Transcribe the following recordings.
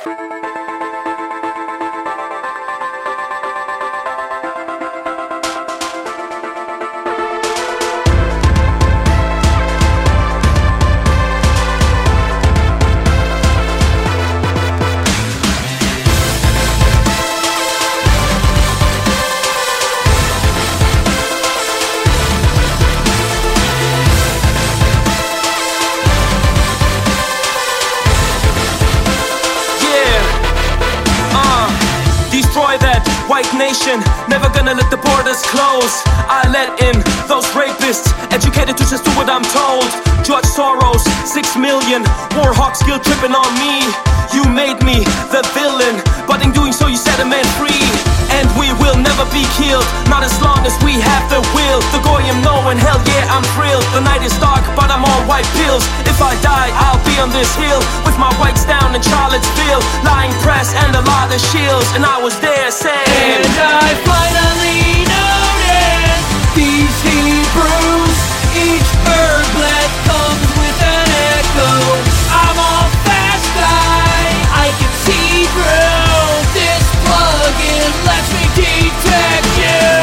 White nation, never gonna let the borders close. I let in those rapists, educated to just do what I'm told. George Soros, 6 million, war hawks guilt tripping on me. You made me the villain, but in doing so you set a man free. And we will never be killed, not as long as we have the will. The goyim know, and hell yeah, I'm thrilled. The night is dark, but I'm on white pills. If I die, I'll be on this hill with my whites down in Charlottesville, lying press and a lot of shields. And I was there saying, and I finally noticed these Hebrews, each bird bled comes with an echo. I'm a fast guy, I can see through. This plug-in lets me detect you.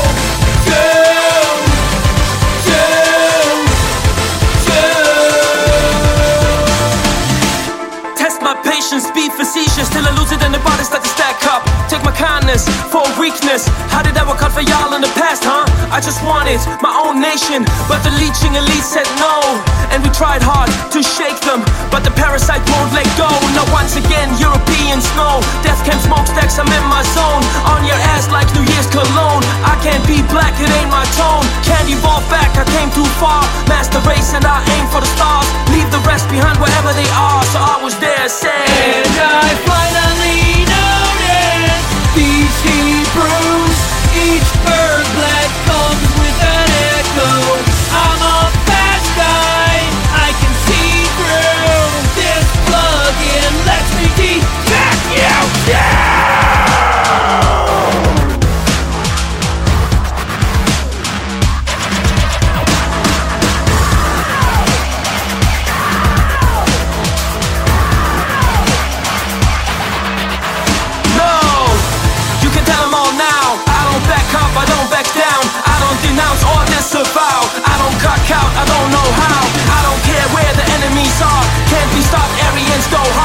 Test my patience, be facetious till I lose it and the bodies start to stack up. Take my kindness for weakness. How did that work out for y'all in the past, huh? I just wanted my own nation, but the leeching elite said no. And we tried hard to shake them, but the parasite won't let go. Now once again, European snow, death camp smokestacks, I'm in my zone. On your ass like New Year's cologne. I can't be black, it ain't my tone. Can't evolve back, I came too far. Master race and I aim for the stars. Leave the rest behind wherever they are. So I was there saying, and I finally noticed these Hebrews, each bird bled comes with an echo. I'm a fast guy, I can see through. This plug-in lets me detect you. I don't back down, I don't denounce or disavow. I don't cock out, I don't know how. I don't care where the enemies are. Can't be stopped, Aryans go hard.